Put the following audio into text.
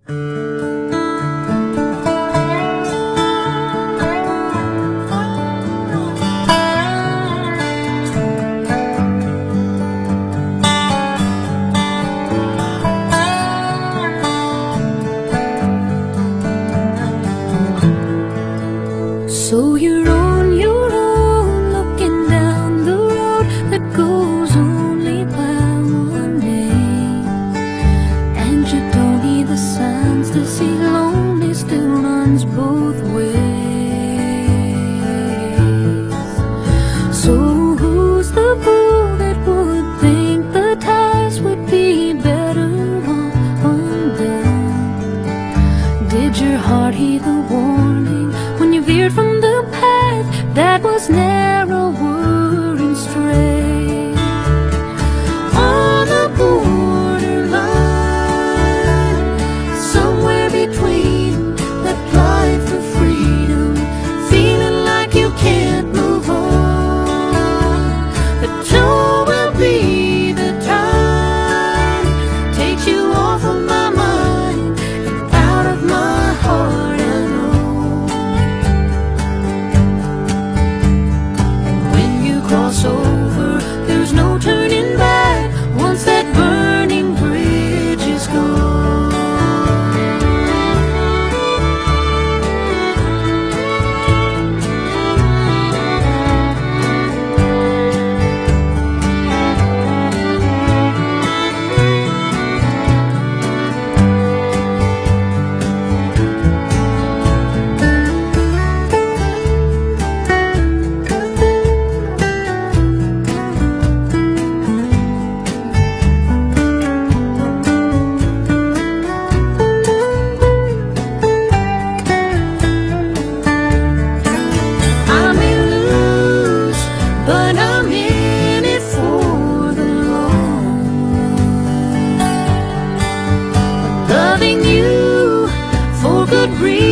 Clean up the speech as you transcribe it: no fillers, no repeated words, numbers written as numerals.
So you're on your own, looking down the road that goes only by one name, and you don't need the signs to see lonely still runs both ways. So who's the fool that would think the ties would be better undone? Did your heart heed the warning when you veered from the path that was narrower and straight? On the borderline, somewhere between that fight for freedom, feeling like you can't move on, but tomorrow will be the time, takes you off of my mind and out of my heart. Cross over, there's no turning back once that burning bridge is gone. But I'm in it for the long. Loving you for good reason.